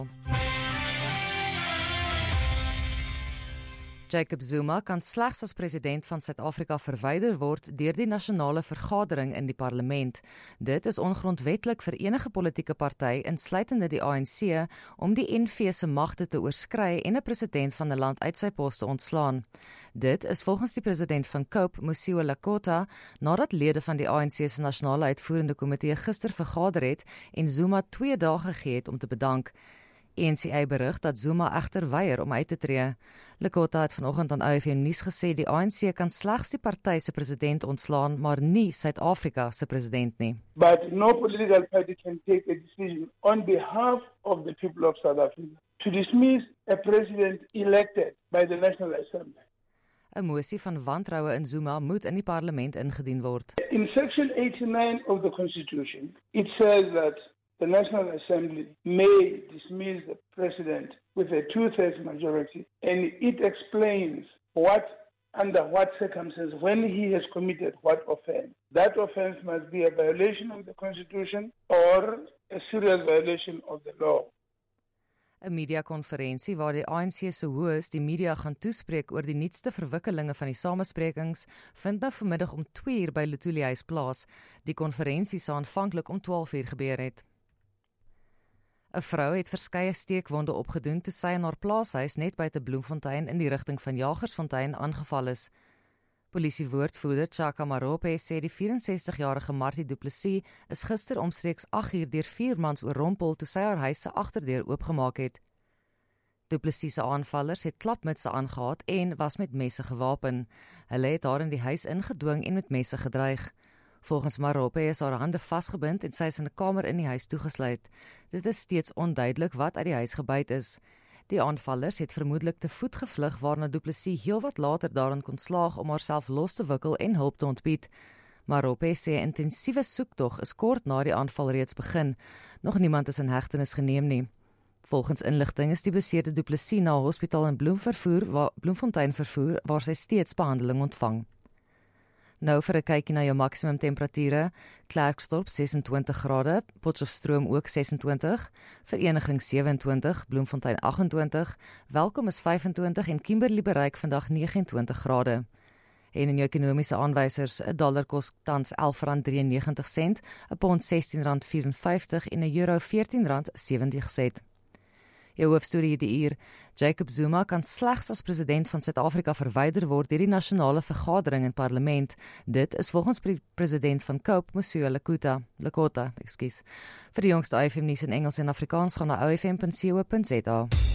Jacob Zuma kan slegs as president van Suid-Afrika verwyder word deur die nasionale vergadering in die parlement. Dit is ongrondwetlik vir enige politieke party, insluitende die ANC, om die NV se magte te oorskry en 'n president van 'n land uit sy pos te ontslaan. Dit is volgens die president van COPE, Mosiuoa Lekota, nadat lede van die ANC se nasionale uitvoerende komitee gister vergader het en Zuma 2 dae gegee het om te bedank. NCA berig dat Zuma egter weier om uit te tree. Lekota het vanoggend aan OFM nuus gesê die ANC kan slegs die party se president ontslaan, maar nie Suid-Afrika se president nie. But no political party can take a decision on behalf of the people of South Africa to dismiss a president elected by the National Assembly. 'n Mosie van wantroue in Zuma moet in die parlement ingedien word. In Section 89 of the Constitution, it says that the National Assembly may dismiss the president with a 2/3 majority, and it explains under what circumstances, when he has committed what offense. That offense must be a violation of the Constitution or a serious violation of the law. 'n Mediakonferensie waar die ANC se hoof die media gaan toespreek oor die nuutste verwikkelinge van die samesprekings vind nou vanmiddag om 2:00 by Luthuli Huis plaas. Die konferensie sou aanvanklik om 12:00 gebeur het. 'n Vrou het verskeie steekwonde opgedoen toe sy in haar plaashuis net buite Bloemfontein in die rigting van Jagersfontein aangeval is. Polisiewoordvoerder Chaka Marope sê die 64-jarige Martie Du Plessis is gister omstreeks 8:00 deur 4 mans oorrompel toe sy haar huis se agterdeur oopgemaak het. Du Plessis se aanvallers het klapmutse aangehad en was met messe gewapen. Hulle het haar in die huis ingedwing en met messe gedreig. Volgens Marope is haar hande vasgebind en sy is in 'n kamer in die huis toegesluit. Dit is steeds onduidelik wat uit die huis gebyt is. Die aanvallers het vermoedelik te voet gevlug waarna Du Plessis heelwat later daarin kon slaag om haarself los te wikkel en hulp te ontbied. Marope sê 'n intensiewe soektog is kort na die aanval reeds begin. Nog niemand is in hegtenis geneem nie. Volgens inligting is die beseerde Du Plessis na 'n hospitaal in Bloemfontein vervoer waar sy steeds behandeling ontvang. Nou vir 'n kykie na jou maksimum temperature. Klerksdorp 26 grade, Potchefstroom ook 26, Vereniging 27, Bloemfontein 28, Welkom is 25 en Kimberley bereik vandag 29 grade. En in jou ekonomiese aanwysers, 'n dollar kos tans R11.93, 'n pond R16.54 en 'n euro R14.70. Jou hoofstorie hierdie uur, Jacob Zuma kan slegs as president van Suid-Afrika verwyder word deur die nasionale vergadering in parlement. Dit is volgens president van COPE, Mosiuoa Lekota. Vir die jongste OFM nuus in Engels en Afrikaans gaan na ofm.co.za.